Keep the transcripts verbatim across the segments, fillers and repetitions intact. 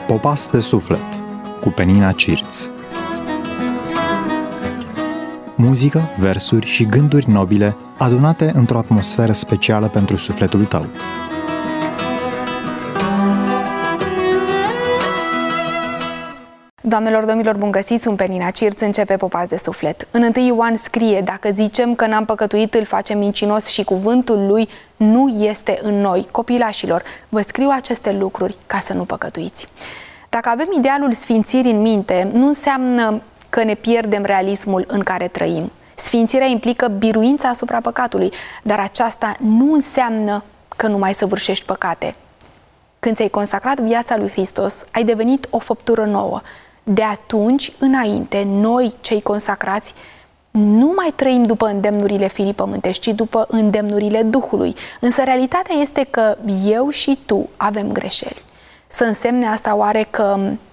Popas de suflet cu Penina Cirț. Muzică, versuri și gânduri nobile adunate într-o atmosferă specială pentru sufletul tău. Doamnelor, domnilor, bun găsiți, sunt Penina Cirț, începe Popas de suflet. În întâi Ioan scrie: dacă zicem că n-am păcătuit, îl facem mincinos și cuvântul lui nu este în noi. Copilașilor, vă scriu aceste lucruri ca să nu păcătuiți. Dacă avem idealul sfințirii în minte, nu înseamnă că ne pierdem realismul în care trăim. Sfințirea implică biruința asupra păcatului, dar aceasta nu înseamnă că nu mai săvârșești păcate. Când ți-ai consacrat viața lui Hristos, ai devenit o făptură nouă. De atunci înainte, noi, cei consacrați, nu mai trăim după îndemnurile firii pământești, ci după îndemnurile Duhului. Însă realitatea este că eu și tu avem greșeli. Să însemne asta oare că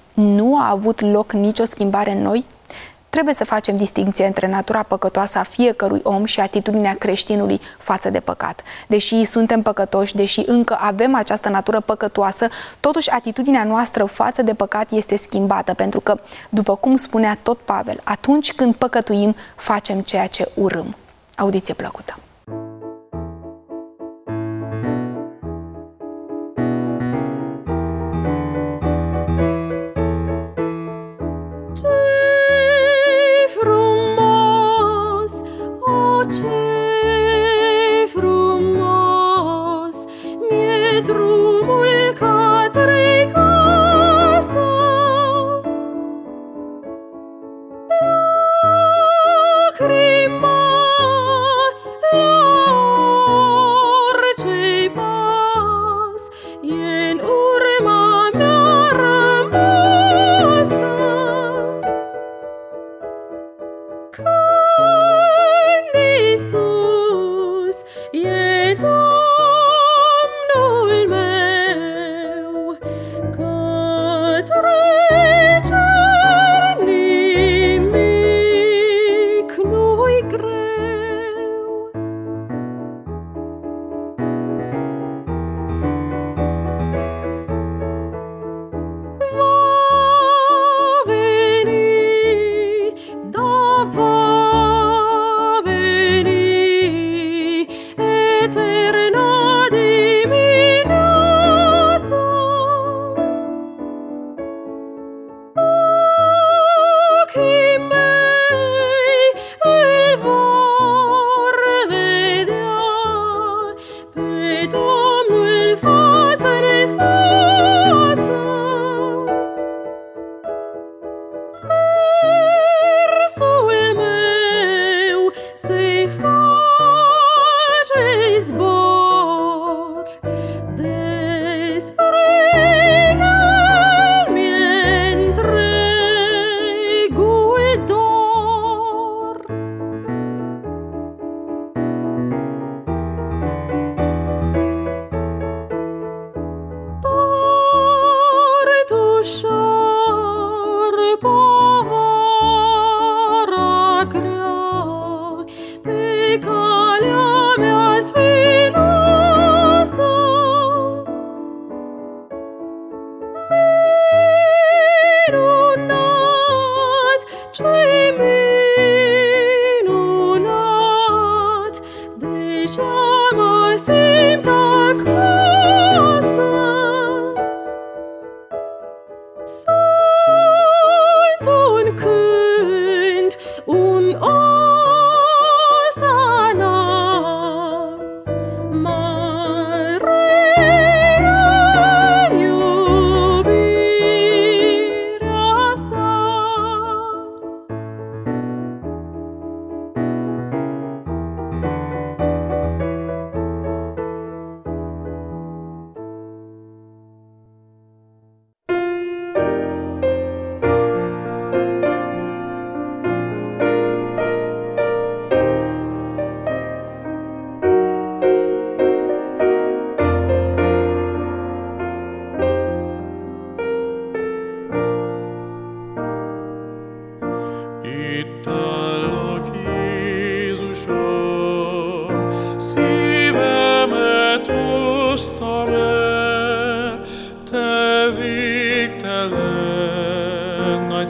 nu a avut loc nicio schimbare în noi? Trebuie să facem distincție între natura păcătoasă a fiecărui om și atitudinea creștinului față de păcat. Deși suntem păcătoși, deși încă avem această natură păcătoasă, totuși atitudinea noastră față de păcat este schimbată, pentru că, după cum spunea tot Pavel, atunci când păcătuim, facem ceea ce urâm. Audiție plăcută! Domnul meu.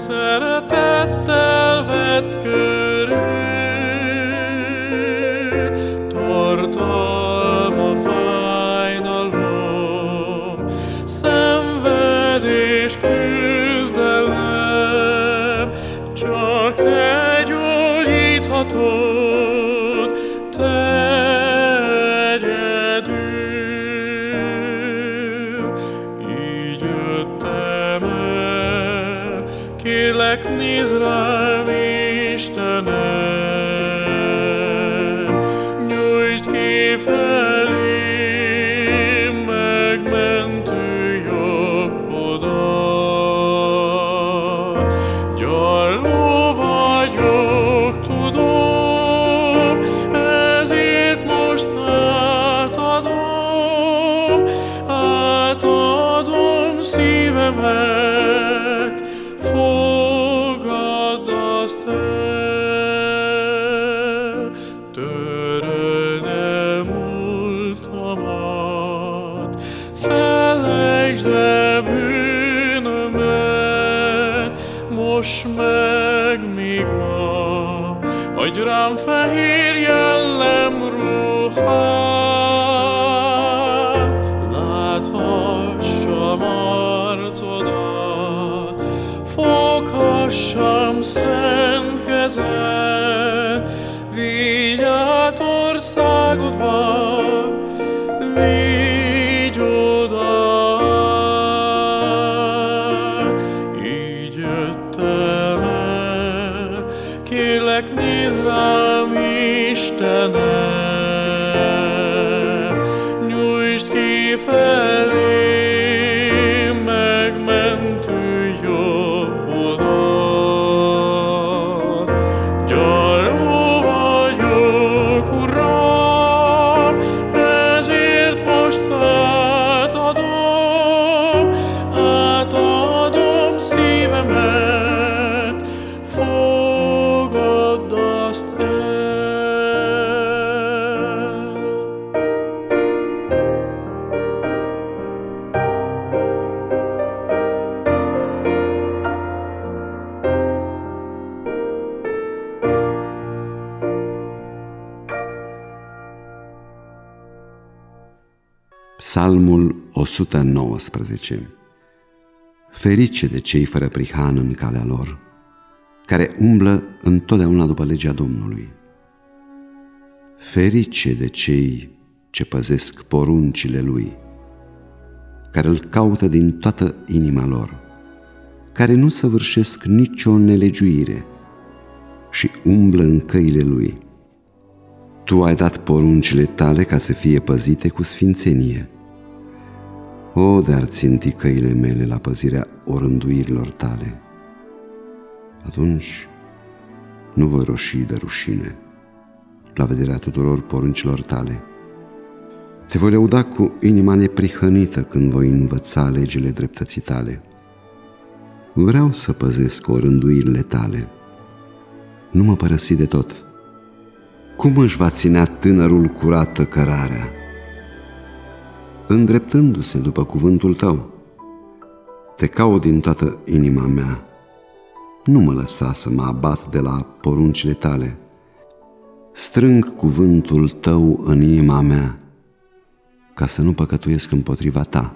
szeretettel vett körül, tartalma fájdalom, szenvedés, küzdelem, csak te gyógyíthatod, te egyedül. Így jöttem el, kérlek, nézd rám, Istenem, nyújtsd ki felém megmentő jobbodat. Gyarló vagyok, tudom, ezért most átadom, átadom szívemet, fogadd azt el. Töröld el múltamat, felejtsd el bűnömet, moss meg még ma, adj rám fehér jellem ruhát, láthassam arcodat, foghassam szent kezed, vigy át országodba, vigy oda át. Így jöttem el, kérlek, nézd rám, Istenem, nyújtsd ki felém megmentő jobbodat. Gyarló vagyok, Uram, ezért most átadom, átadom szívemet, fogadd azt el. Psalmul o sută nouăsprezece. Ferice de cei fără prihană în calea lor, care umblă întotdeauna după legea Domnului. Ferice de cei ce păzesc poruncile Lui, care îl caută din toată inima lor, care nu săvârșesc nicio nelegiuire și umblă în căile Lui. Tu ai dat poruncile tale ca să fie păzite cu sfințenie. O, de-ar ținti căile mele la păzirea orânduirilor tale, atunci nu voi roși de rușine la vederea tuturor poruncilor tale. Te voi lăuda cu inima neprihănită când voi învăța legile dreptății tale. Vreau să păzesc orânduirile tale. Nu mă părăsi de tot. Cum își va ținea tânărul curată cărarea? Îndreptându-se după cuvântul tău. Te caut din toată inima mea. Nu mă lăsa să mă abat de la poruncile tale. Strâng cuvântul tău în inima mea, ca să nu păcătuiesc împotriva ta.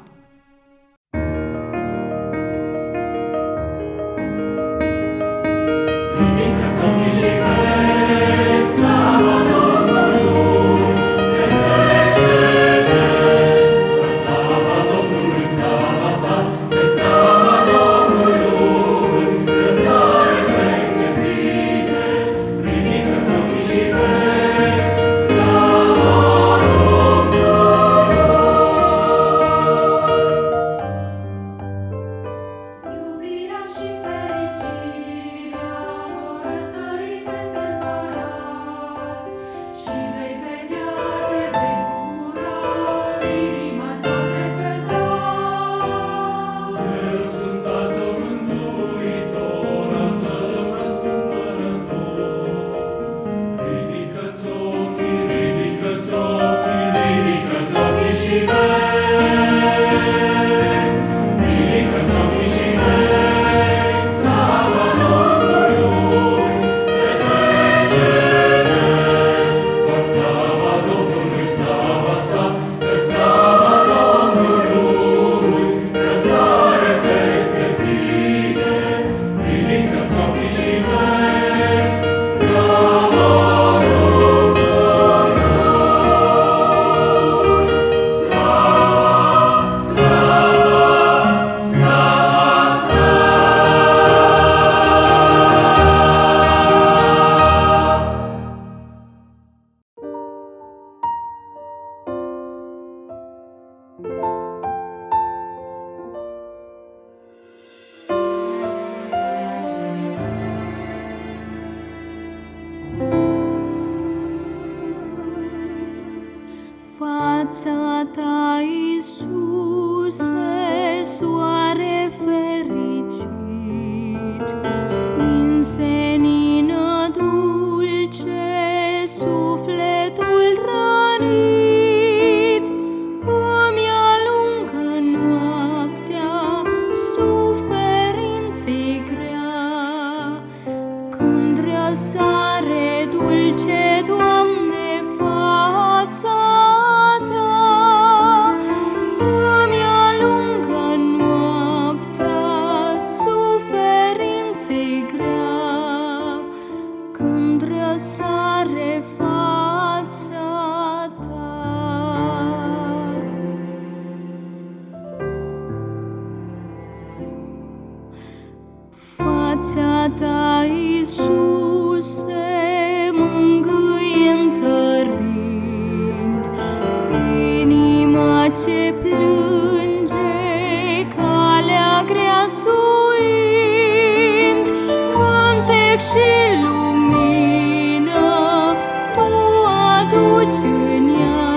fața ta, Iisuse, mângâie întărind inima ce plânge, calea grea suind, cântec și lumină tu aduci în ea.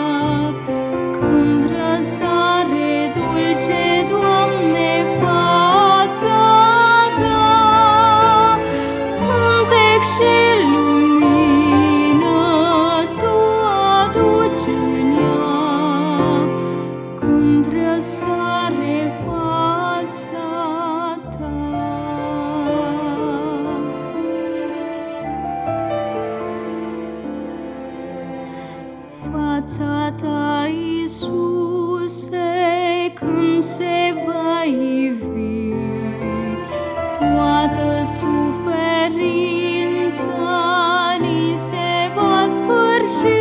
Când răsare dulce, Doamne, fața ta, cântec și lumină tu aduci în ea. Când răsare fața ta. Fața ta, Iisuse, când se va ivi, toată suferința ni se va sfârși.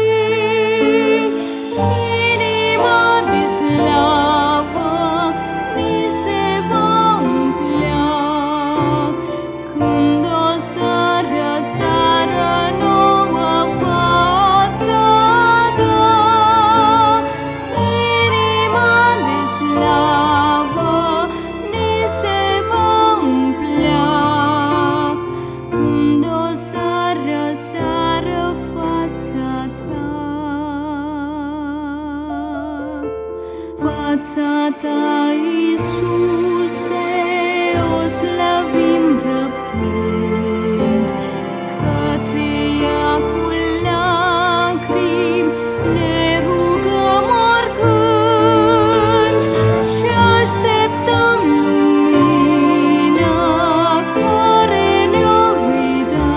Inima de slavă ni se va umplea, când o să răsară nouă fața ta. Inima de slavă ni se va umplea, când o să răsară fața ta. Fața ta, Iisuse, o slăvim răbdând, către ea cu lacrimi ne rugăm oricând și așteptăm lumina care ne-o vei da,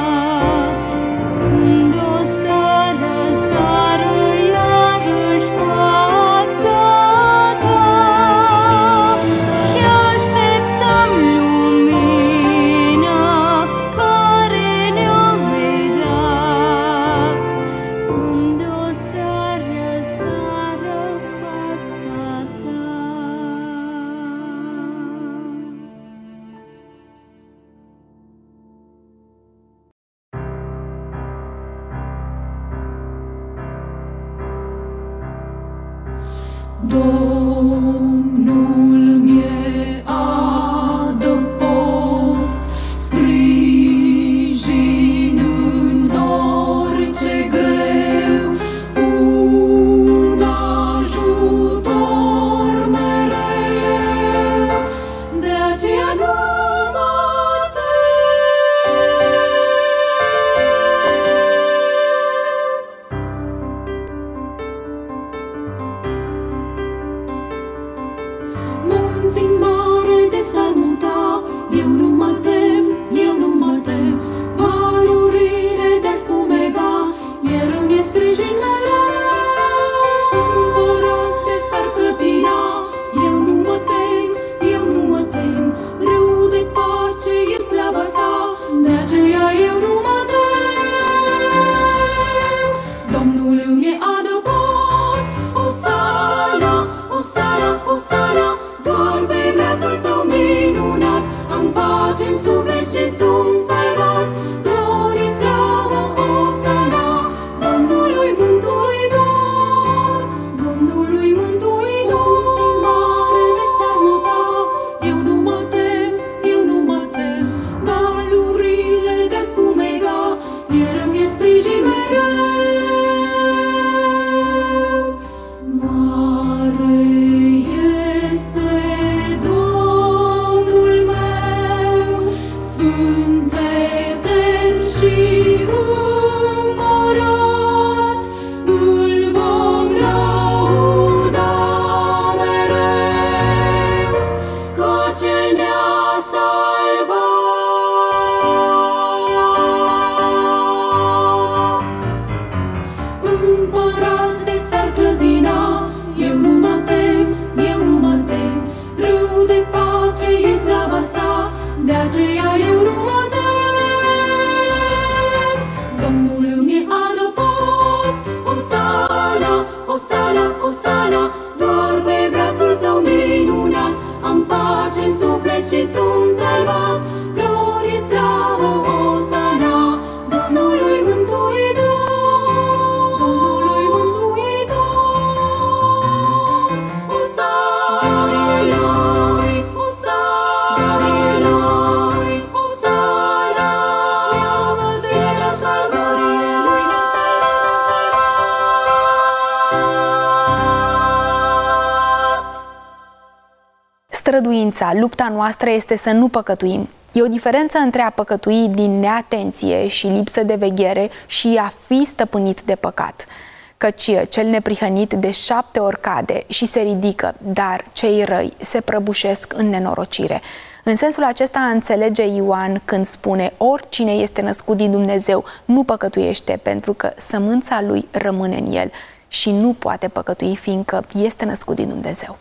când o să răsară iarăși fața ta. Și așteptăm lumina care ne-o vei da, când o să răsară fața ta. Domnul mi-e adăpost, sprijin în orice greu, un ajutor mereu, de aceea nu mă tem. Munți-n mare de s-ar muta, eu nu mă tem, eu nu mă tem. Valurile de spumega, el îmi e sprijin mereu. Împărați de s-ar clătina, eu nu mă tem, eu nu mă tem. Râu de pace e slava sa, de aceea eu nu mă tem. Domnul îmi e adăpost, Osana, Osana, Osana, doar pe braț Străduința, lupta noastră este să nu păcătuim. E o diferență între a păcătui din neatenție și lipsă de veghere și a fi stăpânit de păcat. Căci cel neprihănit de șapte ori cade și se ridică, dar cei răi se prăbușesc în nenorocire. În sensul acesta înțelege Ioan când spune: oricine este născut din Dumnezeu nu păcătuiește, pentru că sămânța lui rămâne în el și nu poate păcătui, fiindcă este născut din Dumnezeu.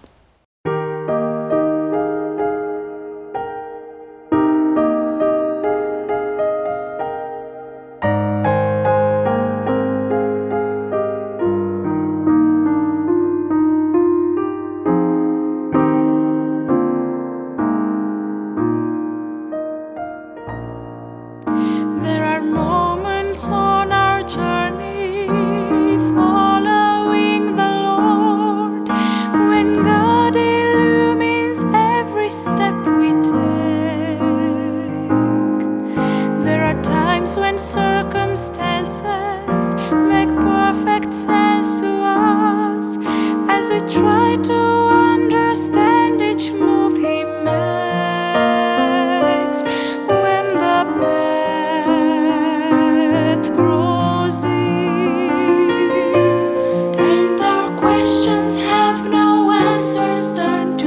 When circumstances make perfect sense to us, as we try to understand each move he makes, when the path grows deep and our questions have no answers, turn to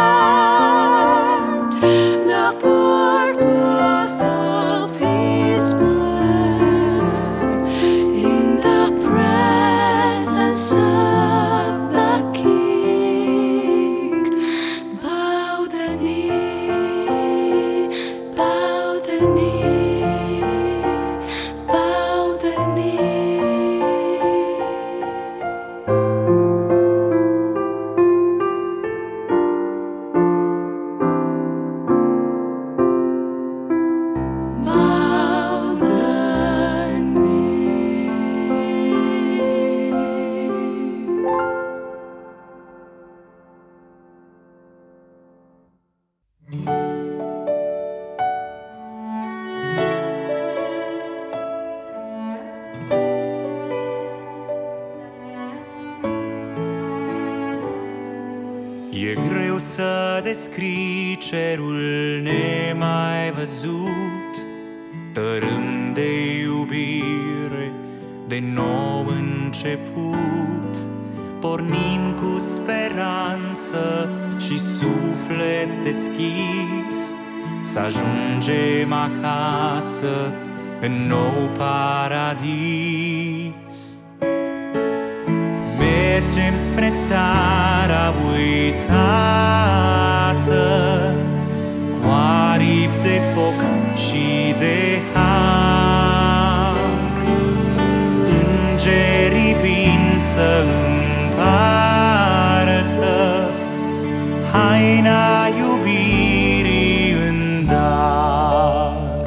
the purpose of His descrii cerul nemai văzut, tărâm de iubire, de nou început. Pornim cu speranță și suflet deschis, să ajungem acasă în nou paradis. Mergem spre țara uitată, cu aripi de foc și de har. Îngerii vin să împartă haina iubirii în dar.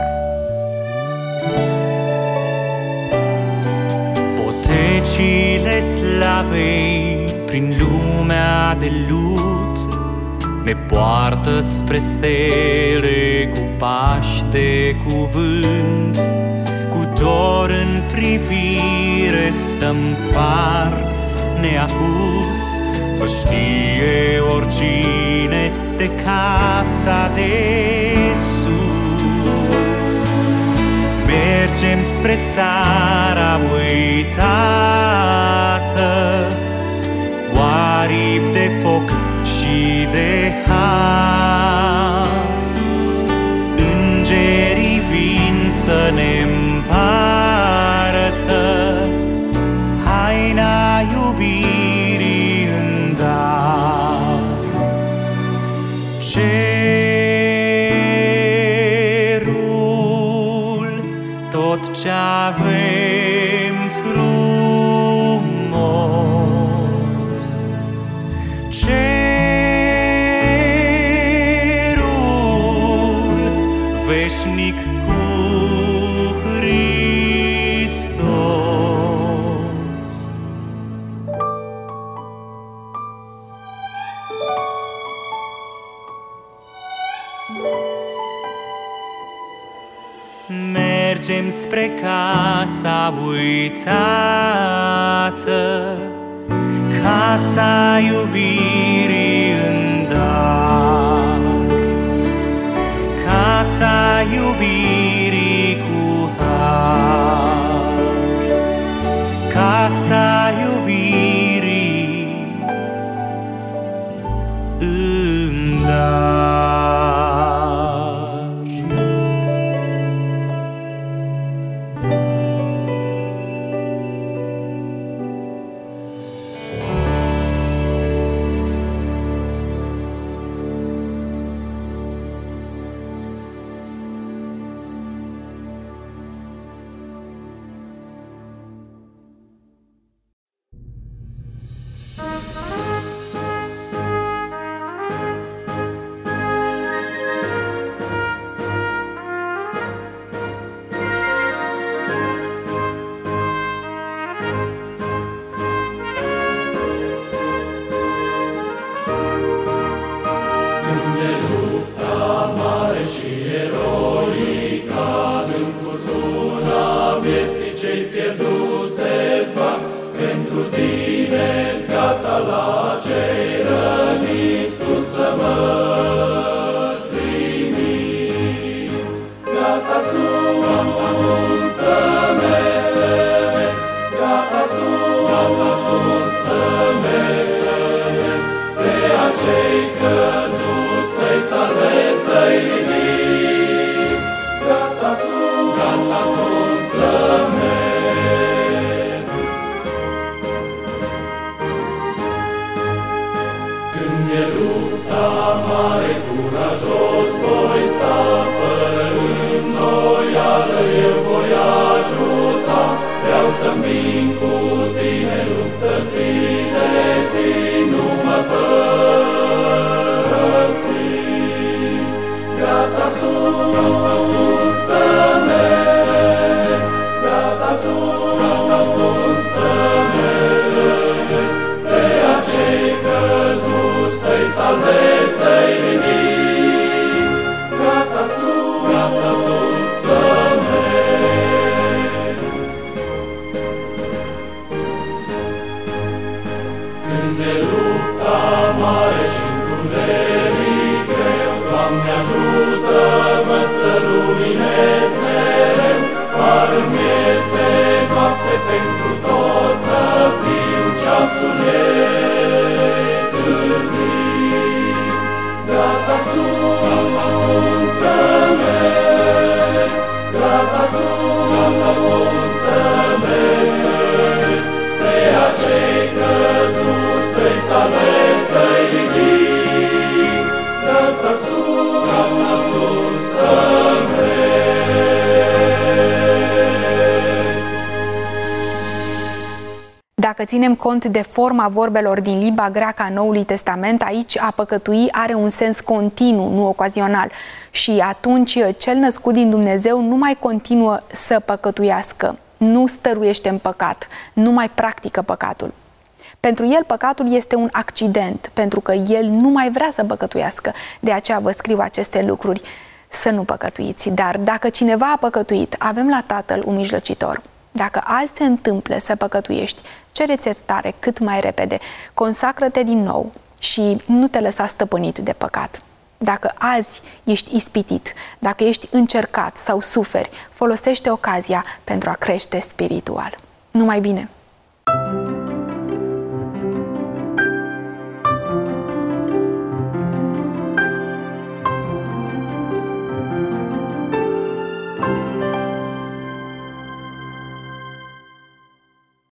Potecile slavei prin lumea de lut ne poartă spre stele cu pași de cuvânt. Cu dor în privire stăm far neapus, să știe oricine de casa de sus. Mergem spre țara uitată, cu aripi de foc și de har. Îngerii vin să ne împartă haina iubirii în dar. Cerul, tot ce avem frumos, cerul veșnic cu Hristos. Mergem spre casa uitată, casa iubirii în dar. Casa iubirii cu har, casa iubirii în dar. Gata sunt să merg, gata gata sus să merge, pe acei căzuți să-i salvezi, să-i ridic, gata sus, gata sus să Dacă ținem cont de forma vorbelor din limba greacă a Noului Testament, aici a păcătui are un sens continuu, nu ocazional. Și atunci cel născut din Dumnezeu nu mai continuă să păcătuiască, nu stăruiește în păcat, nu mai practică păcatul. Pentru el păcatul este un accident, pentru că el nu mai vrea să păcătuiască. De aceea vă scriu aceste lucruri, să nu păcătuiți. Dar dacă cineva a păcătuit, avem la Tatăl un mijlocitor. Dacă azi se întâmplă să păcătuiești, cere-ți iertare cât mai repede, consacră-te din nou și nu te lăsa stăpânit de păcat. Dacă azi ești ispitit, dacă ești încercat sau suferi, folosește ocazia pentru a crește spiritual. Numai bine!